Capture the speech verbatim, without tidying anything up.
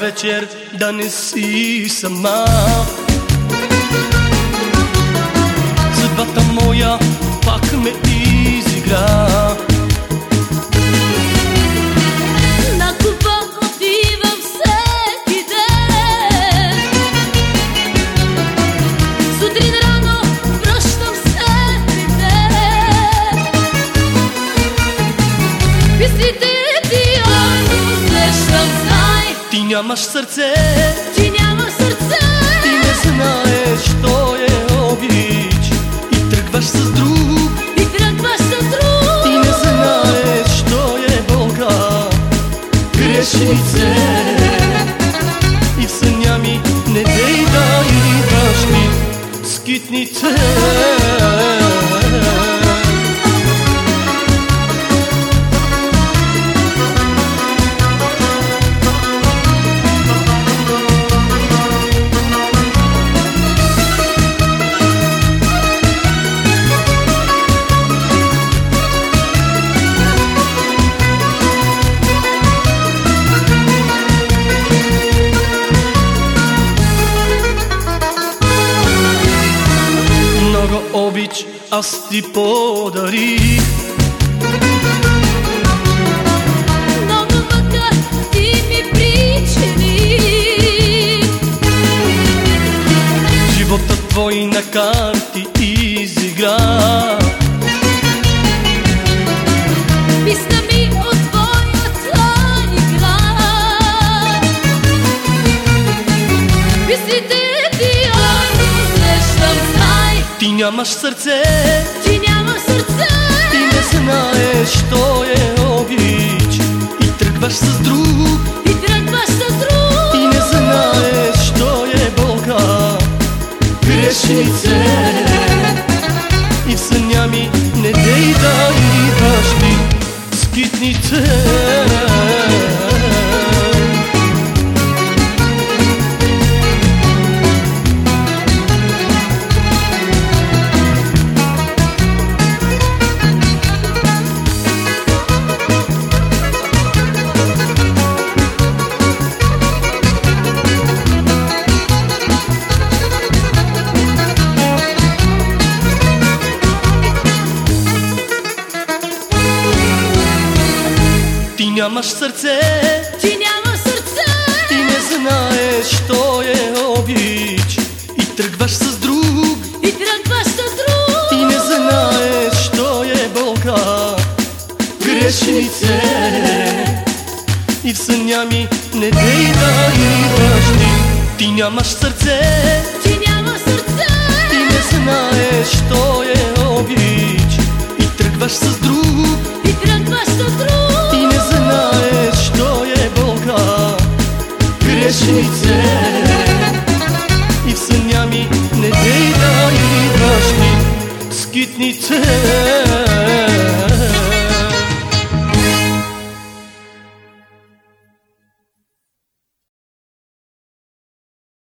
вечер да не си сама. Съдбата моя пак ме изигра. На купа отивам всеки ден, сутрин рано връщам се при теб. Песните ти ано усещам, знай. Ти нямаш сърце, Ти нямаш сърце. ти не знаеш, що е обич. И тръгваш с друг, И тръгваш с друг. ти не знаеш, що е болка. Грешнице, и в съня ми не дей да идваш ти, скитнице. Много обич аз ти подарих, Много мъка ти ми причини. живота твой на карти изигра. Писна ми от твоята игра. Песните ти ано усещам, знай. Ти нямаш сърце, Ти нямаш сърце. ти не знаеш, що е обич. И тръгваш с друг, И тръгваш с друг. ти не знаеш, що е болка. Грешнице, и в съня ми не дей да идваш ти, скитнице. Ти нямаш сърце, Ти нямаш сърце. ти не знаеш, що е обич. И тръгваш с друг, И тръгваш с друг. ти не знаеш, що е болка. Грешнице, и в съня ми не дей да идваш ти. Ти нямаш сърце, Ти нямаш сърце. ти не знаеш, що е обич. И тръгваш с друг, И тръгваш с друг. ти не знаеш, що е болка. Грешнице, и в съня ми не дей да идваш ти, скитнице.